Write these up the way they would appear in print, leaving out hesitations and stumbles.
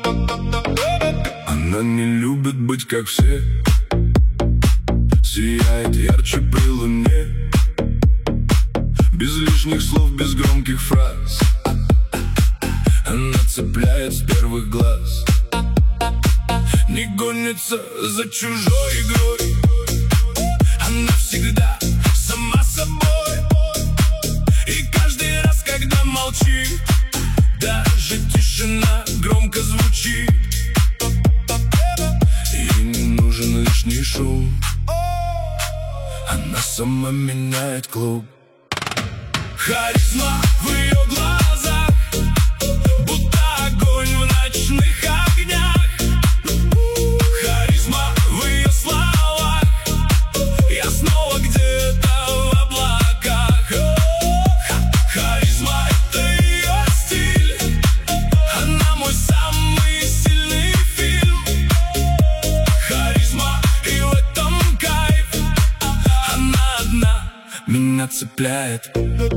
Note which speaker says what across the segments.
Speaker 1: Она не любит быть как все, сияет ярче при луне, без лишних слов, без громких фраз. Она цепляет с первых глаз, не гонится за чужой игрой. Она всегда сама собой, и каждый раз, когда молчит, даже тишина громко звучит. Ей не нужен лишний шум, она сама меняет клуб. Харизма в ее глазах, будто огонь в ночных огнях. Харизма в ее словах, я снова где-то в облаках. Харизма — это ее стиль, она мой самый сильный фильм. Харизма, и в этом кайф, она одна меня цепляет.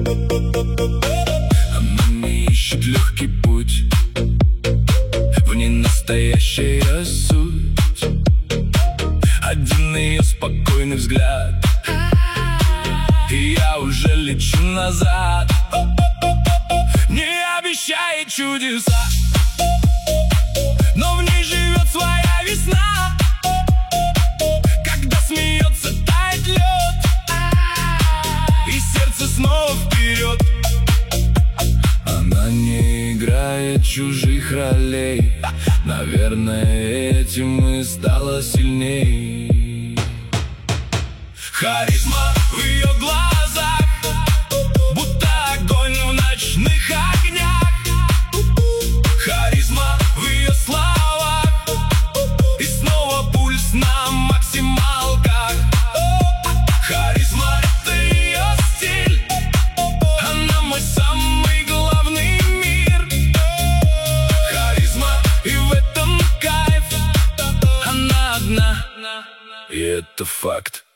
Speaker 1: Она не ищет легкий путь, в ней настоящая суть. Один ее спокойный взгляд, и я уже лечу назад. Не обещает чудеса, но в ней живет своя весна. Когда смеется, тает лед, и сердце снова вперед. Она не играет чужих ролей, наверное, этим и стала сильней. Харизма в ее глазах, будто огонь в ночных огнях. Харизма в ее словах, и снова пульс на максималках. Харизма — это ее стиль, она мой самый главный мир. Харизма, и в этом кайф, она одна, и это факт.